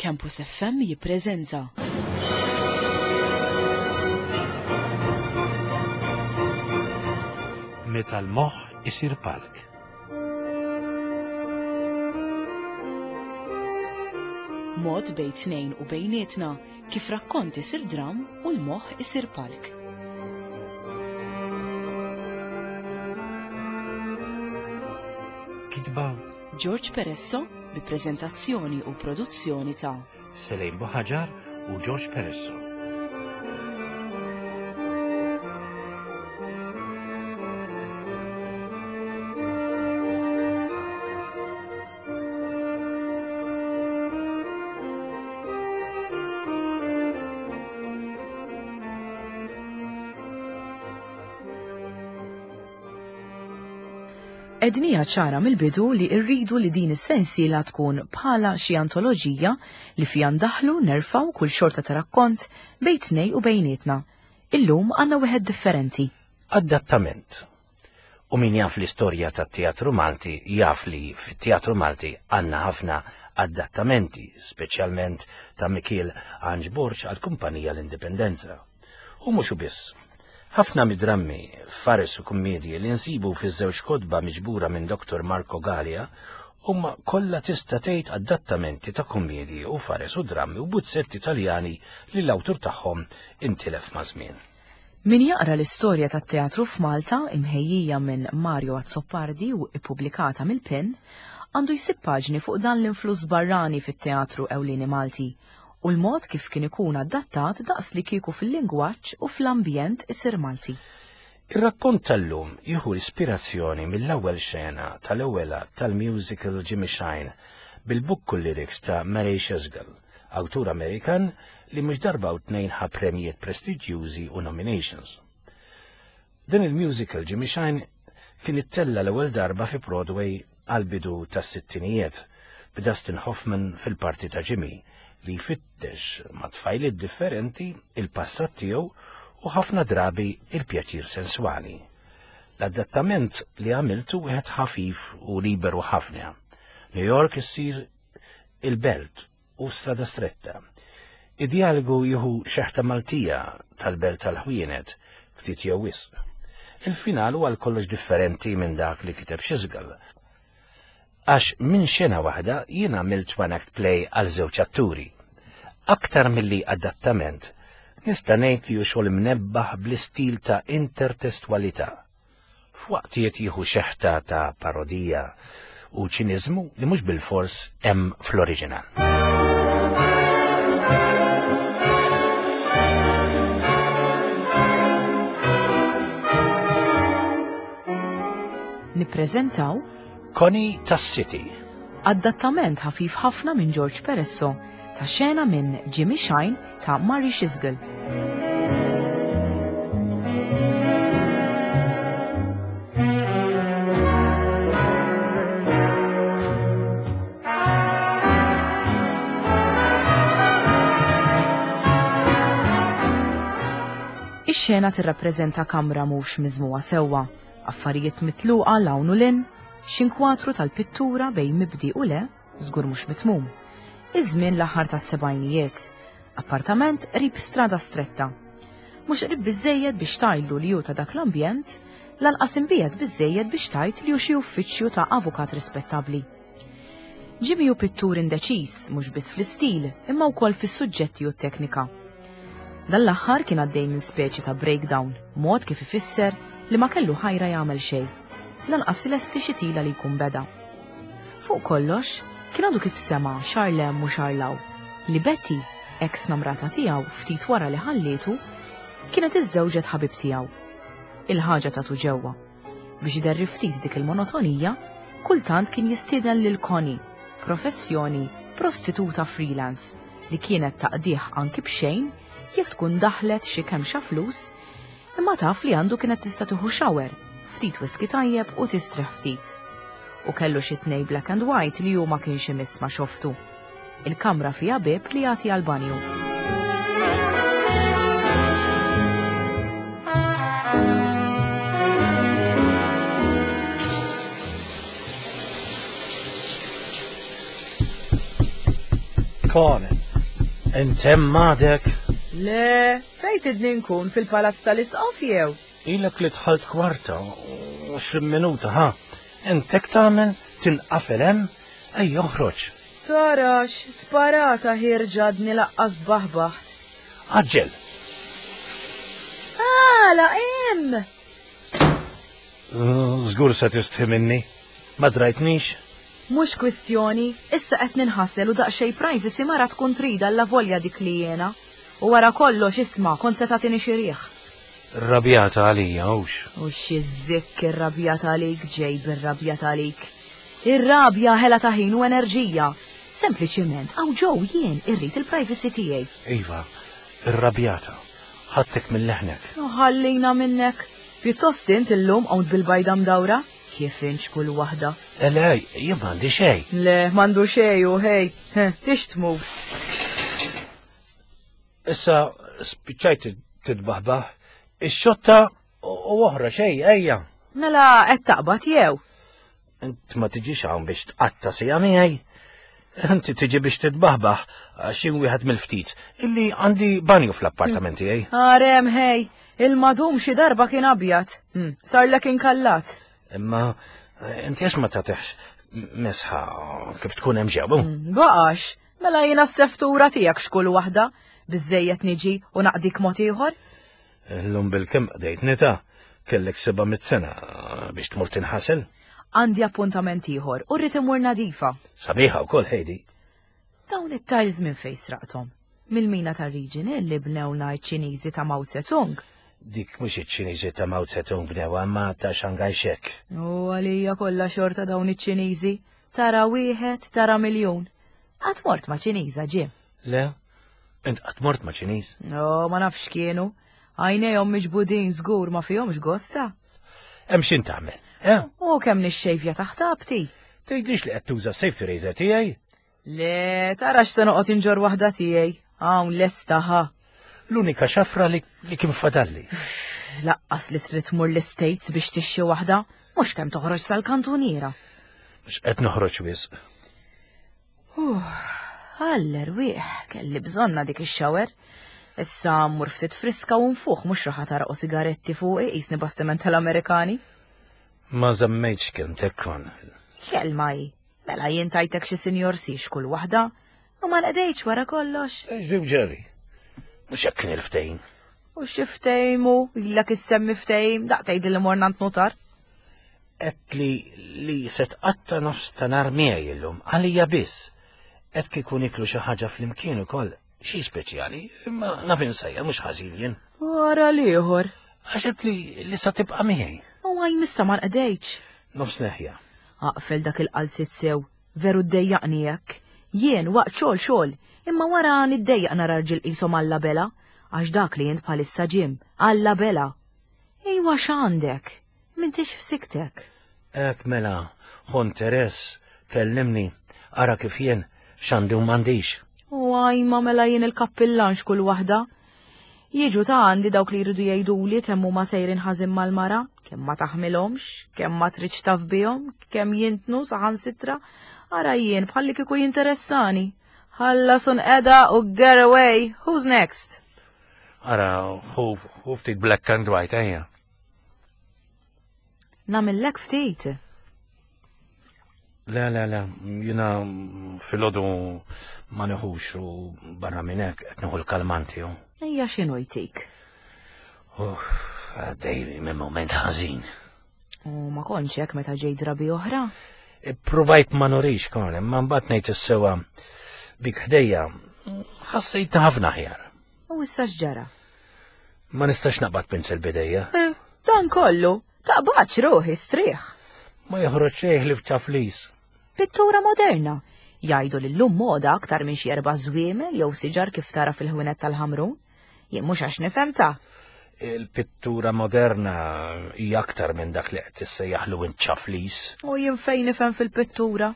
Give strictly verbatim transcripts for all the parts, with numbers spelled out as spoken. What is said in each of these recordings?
Campus F M jippreżenta Meta l-moħħ isir palk. Mod bejn tnejn u bejnietna kif rakkont isir dram u l-moħħ isir palk. Kitba George Peresso bi preżentazzjoni u produzzjoni ta' Selejn Buħaġar u George Peresso. Ednija ċara mill-bidu li rridu li din is-sensiela tkun bħala xi antoloġija li fiha ndaħlu nerfaw kull xorta ta' rakkont bejn tnej u bejnietna. Illum għandna wieħed differenti. Adattament. U min jaf l-istorja tat-Teatru Malti jaf li fit-Teatru Malti għandna ħafna adattamenti, speċjalment ta' Mikiel Anġborġ għall-Kumpanija l-Indipendenza. U mhux biss. Ħafna mid-drammi, fares u kummedji li nsibu fiż-żewġ kotba miġbura minn Doktor Marco Gallia huma kollha tista' tgħid adattamenti ta' kummedji u fares u drammi u buzzetti Taljani li l-awtur tagħhom intilef ma' żmien. Min jaqra l-istorja tat-teatru f'Malta imħejjija minn Mario Azzopardi u ippubblikata mill-Pen għandu jsib paġni fuq dan l-influss barrani fit-teatru ewlieni Malti u l-mod kif kien ikun adattat daqs li kieku fil-lingwaġġ u fl-ambjent isir Malti. Ir-rakkont tal-lum jieħu ispirazzjoni mill-ewwel xena tal-ewwel tal-musical Jimmy Shine bil-book lyrics ta' Mary Shesgal, awtur Amerikan li mhux darba u tnejn ħa premijiet prestiġjużi u nominations. Din il-musical Jimmy Shine kien ittella l-ewwel darba fi Broadway għal-bidu tas-sittinijiet b'Dustin Hoffman fil-parti ta' Jimmy li jfittex ma' tfajliet differenti il-passat tiegħu u ħafna drabi il-pjaċir senswali. L-adattament li għamiltu wieħed ħafif u liberu ħafna. New York issir il-belt u strada stretta. Id-dialogu jieħu xeħta Maltija tal-belt tal-ħwienet ftit jew wisq. Il-final huwa kollox differenti minn dak li kiteb Shesgal. Għax minn xena waħda jien għamilt one act play għal żewġ atturi. Aktar milli adattament, nista' ngħid li hu xogħol mnebbaħ bl-istil ta' intertestwalità. F'waqtiet jieħu xeħta ta' parodija u ċiniżmu li mhux bil-fors hemm fl-oriġinal. Nippreżentaw Connie tas-City. Adattament ħafif ħafna minn George Peresso ta' xena minn Jimmy Shine ta' Mary Shesgal. Ix-xena tirrappreżenta kamra mhux miżmuha sewwa, affarijiet mitluqa lawn u lin, x'inkwatru tal-pittura bejn mibdi u le, żgur mhux mitmum. Iż-żmien l-aħħar tas-sebgħinijiet, appartament qrib strada stretta. Mhux qrib biżżejjed biex tgħidlu li hu ta' dak l-ambjent, lanqas imbiegħed biżżejjed biex tgħid li hu xi uffiċċju ta' avukat rispettabbli. Jimmy hu pittur indeċiż mhux biss fl-istil, imma wkoll fis-suġġetti u t-teknika. Dan l-aħħar kien għaddej minn speċi ta' breakdown, mod kif ifisser li ma kellu ħajra jagħmel xejn. Lanqas lesti xi tila li jkun beda. Fuq kollox, kien għadu kif sema xarlem u xarlaw li Betty, ex namrata tiegħu ftit wara li ħallietu, kienet iż-żewġet ħabib tiegħu. Il-ħaġa tagħtu ġewwa. Biex iderri ftit dik il-monotonija, kultant kien jistieden lil Connie, professjoni prostituta freelance, li kienet taqdih anki b'xejn jekk tkun daħlet xi kemm xa flus, imma taf li għandu kienet tista' tieħu shower, ftit whisky tajjeb u tistreħ ftit. U kellu xi tnej black and white li hu ma kienx imiss ma xoftu. Il-kamra fiha bib li jagħti għall-banju. Kon. Intem madek. Le, fejt id nkun fil-palazz tal-isqaf jew? Ilek li tħalt kwarta, għoxrin minuta, ha? Intek tamen tinqafel hemm, ej joħroġ. Tarax, sparata ħirġadni laqqas baħbaħt. Aġġel. Għala, im! Żgur se tistħi minni. Ma drajtnix? Mhux kwistjoni, issa qed ninħassel u daqsxejn privacy mara tkun trida alla volja dik li jiena. U wara kollox isma' kont se tagħtini xi rieħ. Rabjata għalija, ux. U xi żikk irrabjata għalik ġej birrabjata għalik. Ir-rabja ħela ta' ħin u enerġija. Sempliċiment, għaw ġew jien irrid il-privacy tiegħi. Iva, irrabjata. Ħadtek mill-leħnek. Ħallina minnek. Pjuttost int illum hawn bil-bajda mdawra? Kif inx kull waħda? Elej, jien m'għandi xejn. Le, m'għandu xejn u hej, tixtmu. Issa spiċċajt tidbaħbaħ, ix-xotta u oħra xejn, ejja. Mela qed taqbad jew? Int ma tiġix hawn biex tqatta sija miegħi. Inti tiġi biex tidbaħbaħ xi wieħed mill-ftit illi għandi banju fl-appartamenti ej. Arem hej, il-madum xi darba kien abjad. Sarlek inkallat. Imma inti għax ma tagħtihx mesħa kif tkun hemm ġew. Baqax, mela jiena s-seftura tiegħek xkull waħda biżejjed niġi u naqdik mod ieħor? Llum bil-kemm qdejt nita kellek seba' mit sena biex tmur tinħasel. Għandi appuntament ieħor u rrid imur nadifa. Sabiħa wkoll Heidi. Dawn it-tiles minn fejn sraqthom? Mill-mina tar-riġini li bnewna ċ-Ċiniżi ta' Mao Zedong. Dik mhux iċ-Ċiniżi ta' Mao Zedong bnewha ma ta' Shanghai Shek. U għalija kollha xorta dawn iċ-Ċiniżi. Tara wieħed, tara miljun. Qatt mort ma' Ċiniża ġie. Le, int qatt mort ma' Ċiniż. No, ma nafx kienu. Għajnejhom miġbudin żgur ma fihomx gosta. Hemm x'in tagħmel? Eh? U kemm nixxejfja taħtabti? Tgħidlix li qed tuża safety razor tiegħi? Le, tara x'se noqgħod inġor waħda tiegħi. Hawn lesta ħa. L-unika xafra li kien fadalli. Laqqas li trid tmur l-States biex tixxi waħda, mhux kemm toħroġ sal-kantuniera. Mhux qed noħroġ wisq. Aller wieħ, kelli bżonna dik ix-xawer. Issa mmur ftit friska u nfuħ mhux raħa taraqu sigaretti fuqi qisni bastiment tal-Amerikani. Ma żammejtx kelmtek kon. X'kelma hi? Mela jien tajtek xi sinjor six kull waħda, u ma nqdejx wara kollox. Ġib ġeri. Mhux hekk kien il-ftehim. U xi ftehmu, ilek issemmi ftehim, daq tgħidli li mornant notar. Qed li li se tqatta nofs ta' nar miegħi llum għalija biss. Qed kikun iklu xi ħaġa flimkien ukoll xi speċjali, imma naf insejja mhux ħażin jien. Wara l-ieħor. Għax qed li li sa tibqa' miegħi. U għaj nissa ma nqdejx. Nofs neħja. Aqfel dak il-qalzit sew, veru d-dejjaqni jekk. Jien waqt xogħol xogħol, imma wara niddejjaq nara rġil qishom alla bela, għax dak li jint bħalissa ġim, alla bela. Ejwa x'għandek, m'intix f'siktek. Ek mela, ħon Teres, kellimni, ara kif jien x'għandi u m'għandix. U għaj ma mela jien il-kappillanx kull waħda. Jiġu ta' għandi dawk li jridu jgħiduli kemm huma sejrin ħażin mal-mara, kemm ma taħmilhomx, kemm ma tridx taf bihom, kemm jintnu saħansitra, ara jien bħalli kieku jinteressani. Ħallas qiegħda u get away, who's next? Ara, hu ftit black and white, ejja. Namillek ftit. Le, le, le, jina fil-ħodu ma neħux u barra minnek qed neħu l-kalmanti. Ejja x'inhu jtik? Uh, għaddej minn moment ħażin. U ma kontx hekk meta ġej drabi oħra? Provajt ma norix kon, imma mbagħad ngħid is-sewwa bik ħdejja ħassejt ħafna aħjar. U issa x'ġara? Ma nistax naqbad pinsel bidejja. Eh, dan kollu, taqbadx ruħi strieħ. Ma joħroġ xejn li f'ċaflis. Pittura moderna. Jgħidu li llum moda aktar minn xi erba' żwiemel jew siġar kif tara fil-ħwienet tal-ħamrun. Jien mhux għax nifhem ta'. Il-pittura moderna hija aktar minn dak li qed tissejjaħlu inċaflis. U jien fejn nifhem fil-pittura?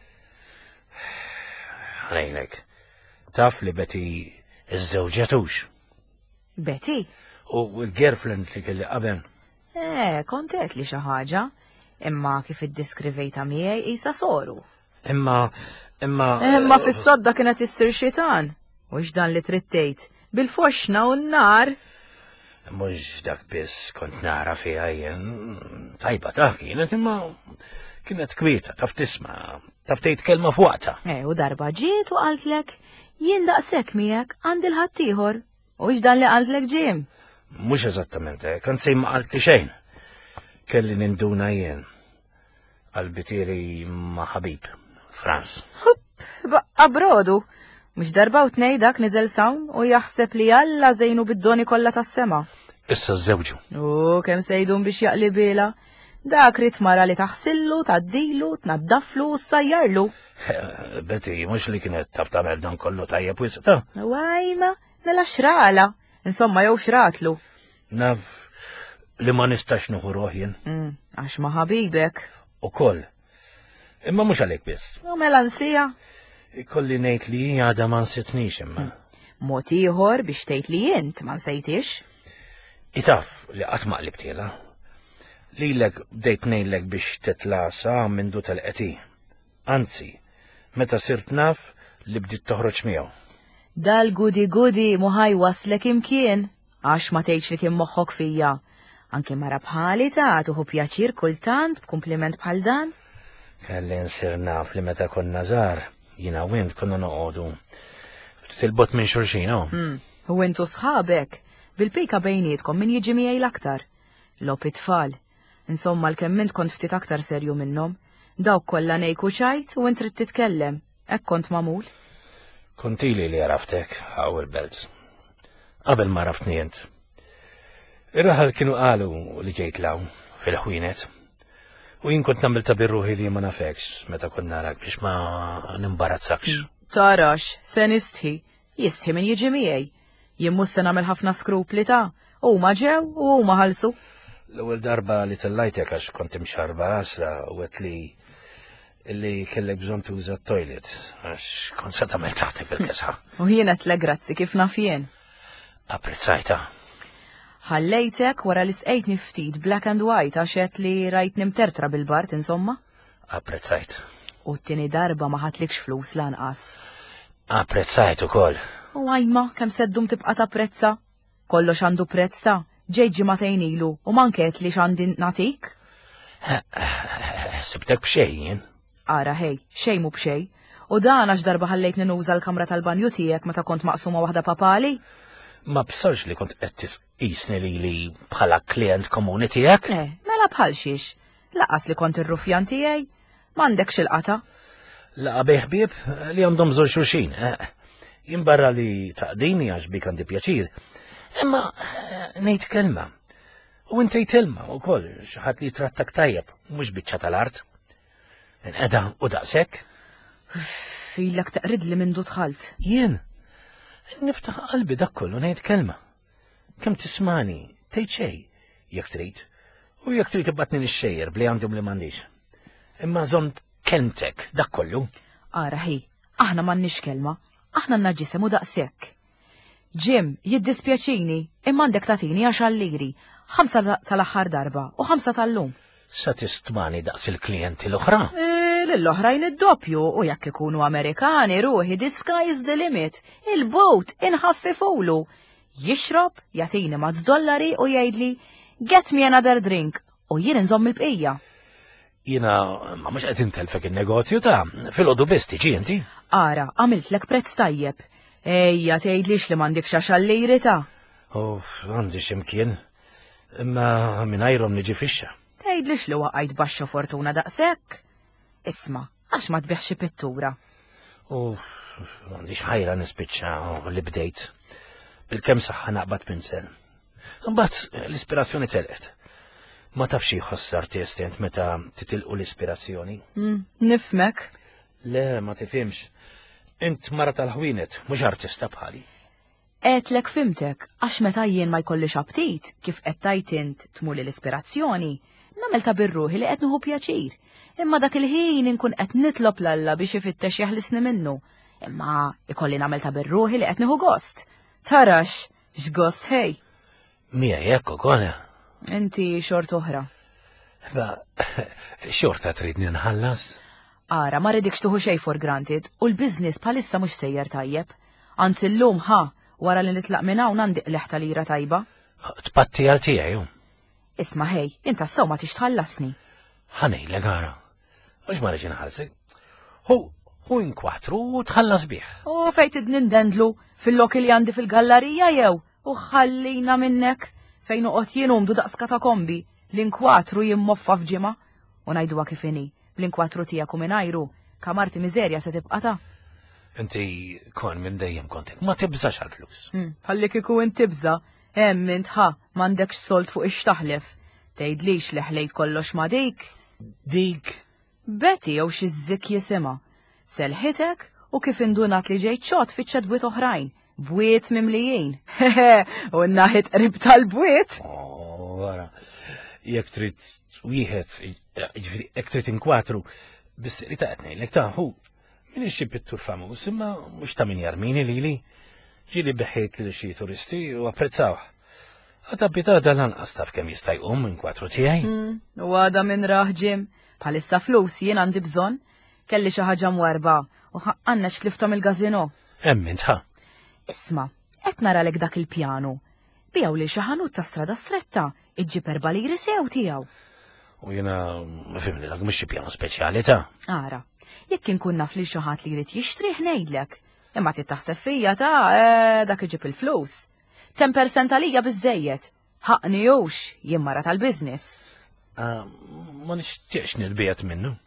Għalejlek, taf li Betty iż-żewġetux. Betty? U l-girlfriend li kelli qabel. Eh, kontet li xi ħaġa, imma kif iddiskrivejta miegħi qisha soru. Imma Imma. Imma fis-sodda kienet issir xitan. U x'dan li trittejt? Bil-foxna u n-nar. Mhux dak biss kont nara fiha jien. Tajba ta' kienet imma kienet kwieta, taf tisma', taf tgħid kelma f'waqta. E, u darba ġiet u qaltlek jien daqshekk miegħek għandi l-ħaddieħor. U x'dan li qaltlek Jim? Mhux eżattament hekk, anzi ma qaltli xejn. Kelli ninduna jien. Għal-bitieri ma' ħabib, Franz. Baqqa brodu. Mux darba u tnej dak nizel sawn u jaħseb li jalla zejnu bid-doni kollha tas-sema. Issa żewġu. U kemm sejdun biex jaqli bila. Dak rit mara li taħsillu, taddilu, tnaddaflu u sajjarlu. Betty, mhux li kienet taf tagħmel dan kollu tajjeb wisqa. Wajma, mela xrala. Insomma jew xratlu. Naf li ma nistax nuħu roħjien. Għax ma ħabibek. Ukoll. Imma mhux għalhekk biss. U mela nsija. Ikolli ngħid li għadha ma nsitnix imma. Mod ieħor biex tgħid li int ma nsejtix. Itaf li qatt ma qlibtiela. Lilek bdejt ngħidlek biex titla' sa mindu tal-qeti. Anzi, meta sirt naf li bdiet toħroġ miegħu. Dal-gudi gudi muħaj waslek imkien, għax ma tgħidx li kien moħħok fija. Anke mara bħali ta' tuħu pjaċir kultant b'kumpliment bħal dan. Kelli nsir naf li meta konna żgħar. Jina wint konna noqogħdu ftit-il-bot minn xulxin, oh. U intu sħabek, bil-pejka bejnietkom min jiġi miegħi l-aktar. Lop it-tfal. Insomma l-kemm int kont ftit aktar serju minnhom. Dawk kollha ngħiku xajt u int trid titkellem. Hekk kont magħmul. Kontili li għraftek, għaw il-belt. Qabel ma raftni int. Ir-raħal kienu qalu li ġejt law fil-ħwienet. U jien kont nagħmel ta' birruħi li ma nafekx meta kont narak biex ma nimbarazzakx. Tarax, se nistħi, jistħi min jiġi miegħi. Jien mhux se nagħmel ħafna skrupli ta' huma ġew u huma ħallsu. L-ewwel darba li tellajtek għax kont imxarba għasra u għedt li illi kellek bżonn tuża t-toilet għax kont se tagħmel taħtek bil-kesħa. U jien qed legrazzi kif naf jien. Apprezzajta. Ħallejtek wara li sqejtni ftit black and white għax qed li rajt nimtertra bil-bart insomma. Apprezzajt. U t-tieni darba ma ħadlikx flus lanqas. Apprezzajt ukoll. U għajma kemm seddum tibqa' tapprezza. Kollox għandu prezza. Ġejt ġimagħtejn ilu u manket li x'għandi nagħtik. Sibtek b'xejn. Ara ħej, xejn mu b'xej. U dan għax darba ħallejtni nuża l-kamra tal-banju tiegħek meta kont maqsuma waħda papali. Ma b'sarx li kont qed tisqisni lili bħala klient komuni tiegħek? Eh, mela bħal xiex. Laqas li kont ir-rufjan tiegħi. M'għandek xilqata. Laqa beħbieb li għandhom żewġ xulxin. Jien barra li taqdini għax bik għandi pjaċir. Imma ngħid kelma. U inti telma wkoll xi ħadd li trattak tajjeb, mhux biċċa tal-art. Inqeda u daqshekk. Filek taqrid li mindu dħalt. Jien niftaħ qalbi dak kollu ngħid kelma. Kemm tismani, tgħid xejn jekk trid. U jekk trid tibgħatni nixxejjer bli għandhom li m'għandix. Imma żomm kelmtek dak kollu. Ara ħi, aħna m'għandniex kelma, aħna nnaġġisem u daqshekk. Jim, jiddispjaċini, imma għandek tatini għax għalliri, ħamsa tal-aħħar darba u ħamsa tal-lum. Sa tistmani daqs il-klijenti l-oħra? L-oħrajn id-doppju u jekk ikunu Amerikani ruħi the sky's the limit, il-bot inħaffifulu. Jixrob, jatini mazz dollari u jgħidli, get me another drink, u jien nżomm il-bqija. Jina, ma mux qed intelfek il-negozju ta' fil-ħodu besti ġienti? Ara, għamilt lek prezz tajjeb. Ejja, tgħidlix li m'għandek xaxalliri ta'. Oh, għandi ximkien. Imma minajrom niġi fixxa. Tgħidlix li waqajt baxxa fortuna daqshekk. Isma, għax ma tbiħx pittura. Oh, għandix ħajra nispiċċa li bdejt. Bil-kemm saħħa naqbad pinsel. Imbagħad l-ispirazzjoni telqet. Ma tafx jħoss artist int meta titilqu l-ispirazzjoni. Nifmek. Le, ma tifhimx. Int mara tal-ħwienet, mhux artista bħali. Etlek fimtek, għax meta jien ma jkollix aptit, kif qed tajt int tmur l-ispirazzjoni, nagħmel ta' birruħi li qed nieħu pjaċir. Imma dak il-ħin inkun qed nitlob l-Alla biex ifittex jaħlisni minnu. Imma ikolli nagħmel ta' birruħi li qed nieħu gost. Tarax, x'gost ħej. Mija jekk ukoll. Inti xort oħra. Ba, xorta tridni nħallas? Ara, ma rridikx tuħu xej for granted u l-biznis palissa mhux sejjer tajjeb. Anzi llum ħa, wara li nitlaq minn hawn għandi leħta lira tajba. Tpatti għal tiegħi. Isma' ħej, inta sew ma tix tħallasni. Ħanejlek ara. Mhux ma reġi naħallsek. Hu hu inkwatru u tħallas bih. U fejn tidnindendlu fil-loki li għandi fil-gallerija jew u ħallina minnek fejn uqgħod jien umdu daqska ta' kombi l-inkwatru jimmoffa f'ġimgħa u ngħiduha kif inhi. Bl-inkwatru tiegħek u mingħajru kamarti miżerja se tibqa' ta'. Inti kon minn dejjem kontent, ma tibżax għall-flus. Ħalli kieku intibża, hemm int ħa m'għandekx solt fuq ix-taħlef. Tgħidlix li ħlejt kollox ma' dik. Dik? Betty jew xi żikk jisimha. Selħitek u kif indunat li ġejt xogħod fiċ-ċedwiet oħrajn, bwiet mimlijin. Hehe, u naħit qrib tal-bwiet. Oh, wara. Jekk trid wieħed, ġifieri jekk trid inkwatru, biss li taqgħet ngħidlek ta' hu min ixxi pittur famuż imma mhux ta' min jarmini lili. Ġieli beħħejt lil xi turisti u apprezzawh. Għata bitata lanqas taf kemm jista' jqum inkwatru tiegħi. U għada minn raħ Jim, bħalissa flus jien għandi bżonn, kelli xi ħaġa mwarba u ħaqqanna xliftom il-gazino. Hemm intħa. Isma', qed naralek dak il-pjanu. Bijaw li xi ħanut ta' strada stretta, iġġib erba' liri sew tiegħu. U jiena fimni dak mhux xi pjanu speċjali ta'. Ara, jekk inkun naf li xi ħadd li jrid jixtrih ngħidlek, imma titaħseb fija ta' dak iġib il-flus. Ten percent għalija biżejjed. Ħaqni hux jien mara tal-business. Ma nixtieqx nilbiet minnu.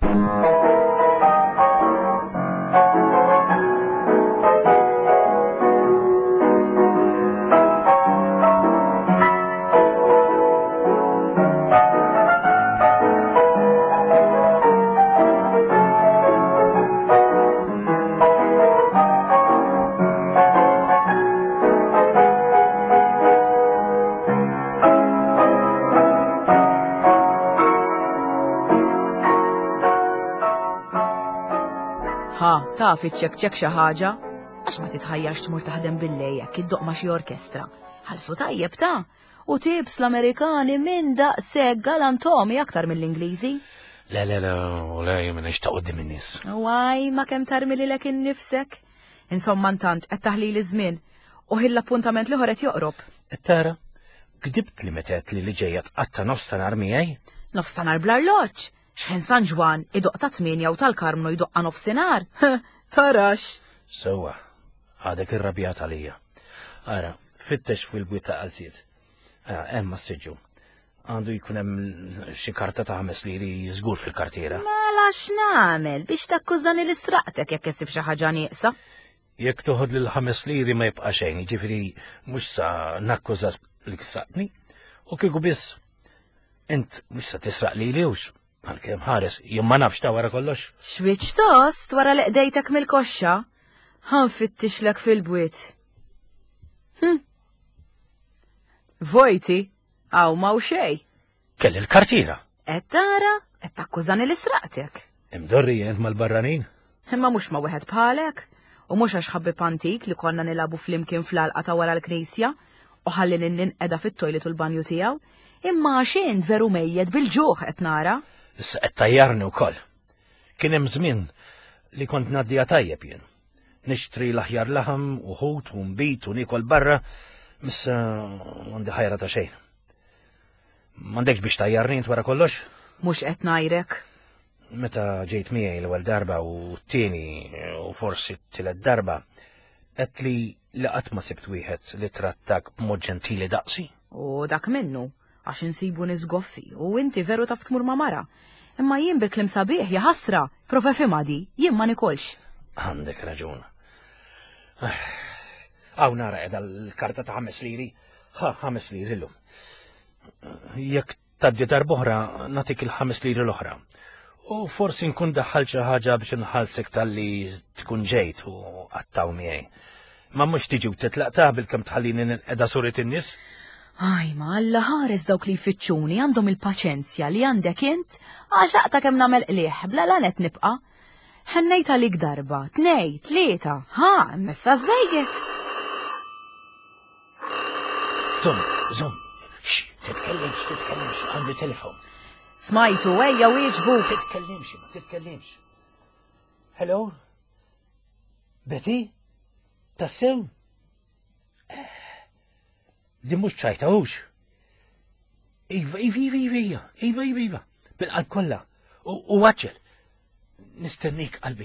Taf iċċek xi ħaġa, għax ma titħajjarx tmur taħdem billejjek iddoq ma' xi orkestra. Ħallsu tajjeb ta' u tibs l-Amerikani minn daqshekk galantomi aktar mill-Ingliżi. Le le le, u le jien nixtaq qudiem in-nies. Waj, ma kemm tarmililek innifsek. Insomma ntant qed taħlili żmien u ħill-appuntament li ħoret joqrob. Qed tara, kdibt li metet li li ġejja tqatta nofstanar miegħi? Nofstanar bl-arloġġ. X'ħen San Ġwan idoq ta' tminja u tal-Karmnu jdoqqa nofsinhar. Tarax. Sewwa, għadek irrabjat għalija. Ara, fittex fil-bwiet ta' qalsiet. Hemm s-siġġu. Għandu jkun hemm xi karta ta' ħames liri żgur fil-kartiera. Mela x'nagħmel biex takkużani li sraqtek jekk issib xi ħaġa nieqsa. Jekk toħod lil ħames liri ma jibqa' xejn, jiġifieri mhux sa nakkuża li sraqtni, u kieku biss int mhux sa tisraq lili hux. Għalkemm ħares, jien ma nafx ta' wara kollox. Xwiċ tost wara li qdejtek mill-koxxa? Ħanfittixlek fil-bwiet. Hm. Vojti, għaw maw xej. Kelli l-kartira. Qed tara, qed takkużani li sraqtek. Imdorri jent mal-barranin. Imma mhux ma' wieħed bħalek, u mhux għax ħabbib antik li konna nilabu flimkien fl-alqa ta' wara l-knisja u ħalli ninqeda fit-tojlet u l-banju tiegħu, imma xejn veru mejjed bil-ġuħ qed nara. Issa qed tajjarni wkoll. Kien hemm żmien li kont ngħaddija tajjeb jien. Nixtri l-aħjar laħam u ħut u mbit u nikol barra, missa m'għandi ħajra ta' xejn. M'għandekx biex tajjarni wara kollox? Mhux qed ngħidlek. Meta ġejt miegħi l-ewwel darba u t-tieni u forsi t-tielet darba, qed li li qatt ma sibt wieħed li trattak b'mod ġentili daqsi. U dak minnu, għax insibu nisgoffi u inti veru taf tmur ma' mara. Imma jien bil-klim sabiħ ja ħasra, profe fimadi, jien ma nikolx. Għandek raġun. Għaw nara edha l-karta ta' ħames liri, ħa ħames liri l-lum. Jekk taddi darbohra natik il-ħames liri l-oħra. U forsi nkun daħħal xi ħaġa biex nħallsek tal-li tkun ġejt u għattaw miegħi. Ma mhux tiġi u titlaqtaħ bil-kemm tħallini ninqeda surit in-nies? Aj, ma alla ħares dawk li jfittxuni għandhom il-paċenzja li għandek int, għaxaqta kem namel qliħ, bla lanet nibqa. Ħennejta lik darba, tnej, tlieta, ha, messa żejjed. Zom, zom, xx, titkellimx, titkellimx, għandi telefon. Smajtu, ejja wieġbu. Titkellimx, ma titkellimx. Hello? Betty? Tassew? Di mux ċajtawx. Iva, iva, iva, iva, iva, iva, iva. Bil-qalb kolla. U għacċel. Nistennik qalbi.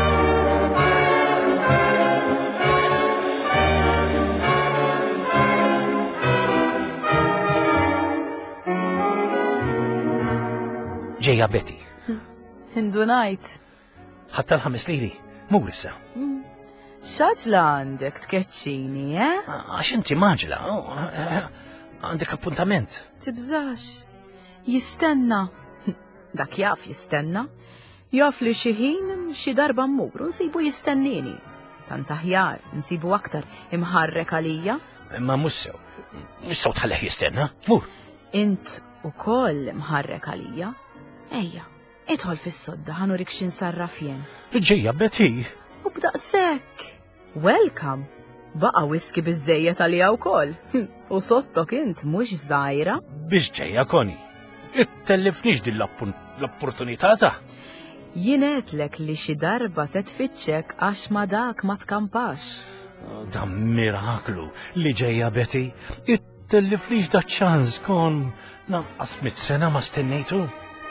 Ġeja Betty. Indunajt. Ħatta l-ħames lili. Murissa. Xaġla għandek tkeċċini, eh? Għax inti maġla. Għandek appuntament. Tibżax. Jistenna. Dak jaf jistenna. Jaf li xiħin xi darba mmuru nsibu jistennini. Tant aħjar nsibu aktar imħarrek għalija. Ma mussew. Mussew tħalleħ jistenna. Mur. Int ukoll imħarrek għalija. Ejja, idħol fis-sodda ħanurik x'in sarraf jien. Ġejja Betty. U b'daqshekk. Welcome. Baqa whisky biżejjed għalija wkoll. U sottok int mhux żgħira. Biex ġejja Koni. Ittellifniex din l-opportunità ta'. Jien għedlek li xi darba se tfittxek għax ma dak ma tkampax. Da miraklu li ġejja Betty. Ittellifniex da ċans kon naqqas mit-sena ma stennejtu.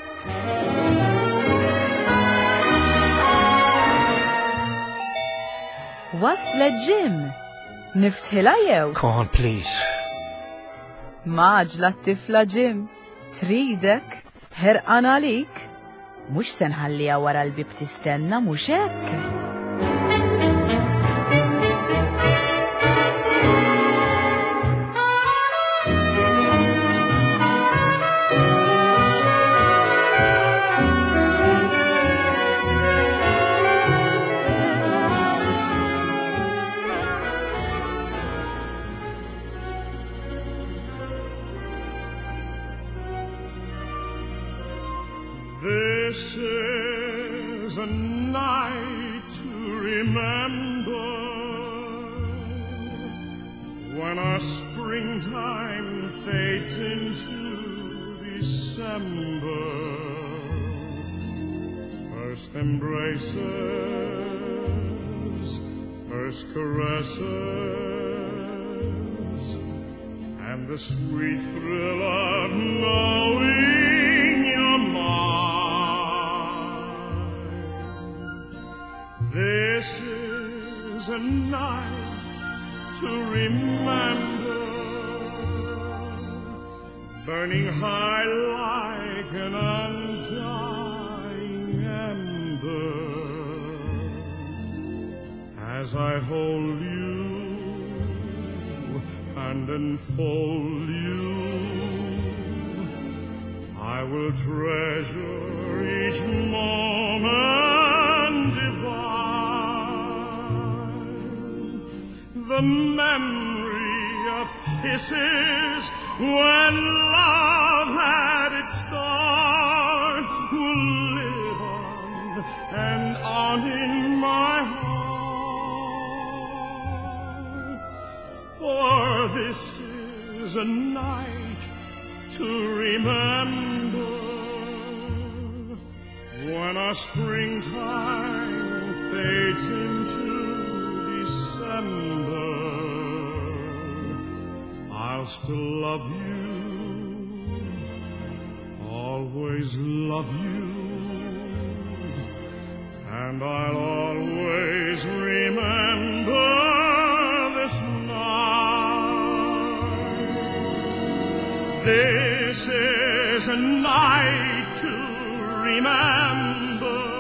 Waslet Jim. Niftħila jew? Con, please. Maġla t-tifla Jim. Tridek, ħerqan għalik. Mux senħallija wara l-bib tistenna, mux hekk. This is a night to remember, when our springtime fades into December. First embraces, first caresses, and the sweet thrill of knowing you're mine. This is a night to remember, burning high like an undying ember, as I hold you and enfold you. I will treasure each moment divine. The memory of kisses when love had its start will live on and on in my heart. For this is a night to remember, when our springtime fades into December. I'll still love you, always love you, and I'll always remember this night. This is a night to remember,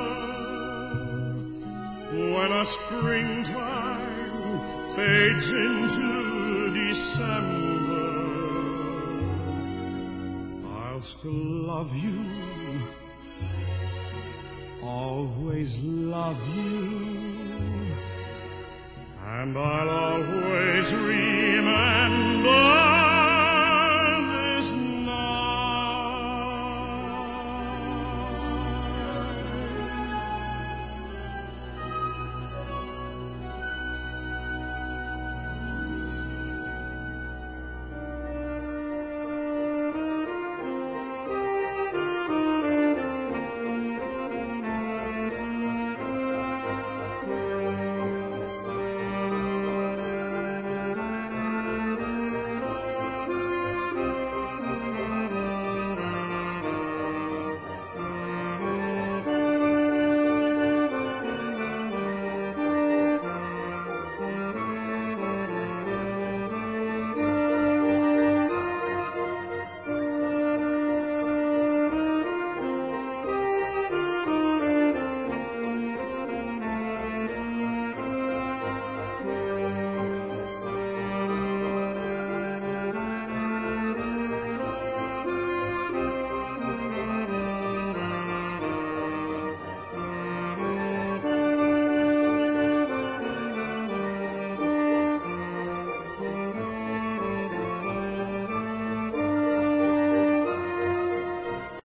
when a springtime fades into December. I'll still love you, always love you, and I'll always remember